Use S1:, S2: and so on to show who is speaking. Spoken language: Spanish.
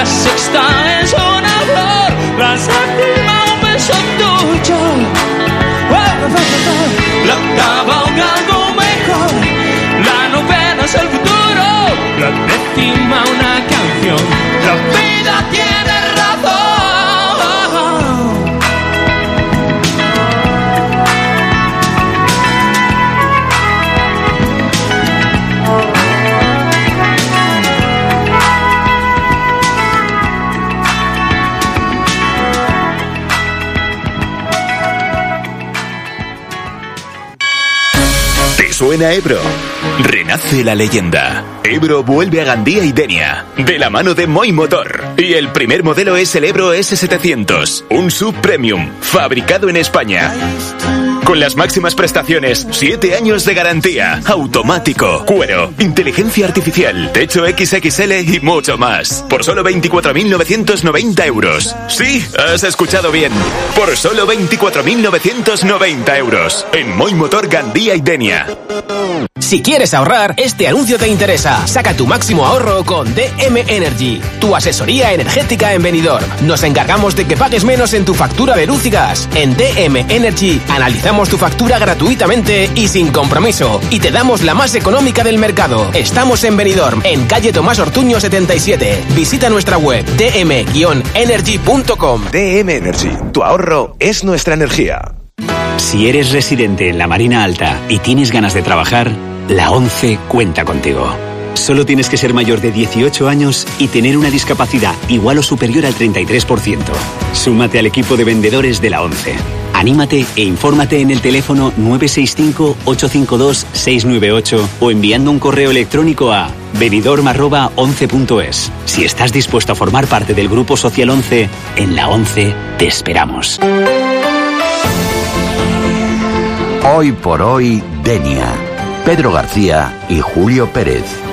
S1: sexta es una flor, la séptima un beso tuyo, la octava un algo mejor, la novena es el futuro, la décima una canción, la vida tiene razón.
S2: ¿Suena Ebro? Renace la leyenda. Ebro vuelve a Gandía y Denia, de la mano de Moi Motor. Y el primer modelo es el Ebro S700, un sub premium, fabricado en España. Con las máximas prestaciones, 7 años de garantía, automático, cuero, inteligencia artificial, techo XXL y mucho más. Por solo 24.990 euros. Sí, has escuchado bien. Por solo 24.990 euros. En Moi Motor Gandía y Denia.
S3: Si quieres ahorrar, este anuncio te interesa. Saca tu máximo ahorro con DM Energy, tu asesoría energética en Benidorm. Nos encargamos de que pagues menos en tu factura de luz y gas. En DM Energy analizamos tu factura gratuitamente y sin compromiso. Y te damos la más económica del mercado. Estamos en Benidorm, en calle Tomás Ortuño 77. Visita nuestra web dm-energy.com.
S4: DM Energy, tu ahorro es nuestra energía.
S5: Si eres residente en la Marina Alta y tienes ganas de trabajar, la ONCE cuenta contigo. Solo tienes que ser mayor de 18 años y tener una discapacidad igual o superior al 33%. Súmate al equipo de vendedores de la ONCE. Anímate e infórmate en el teléfono 965-852-698 o enviando un correo electrónico a benidorm@once.es. Si estás dispuesto a formar parte del Grupo Social 11, en la ONCE te esperamos.
S6: Hoy por hoy, Denia. Pedro García y Julio Pérez.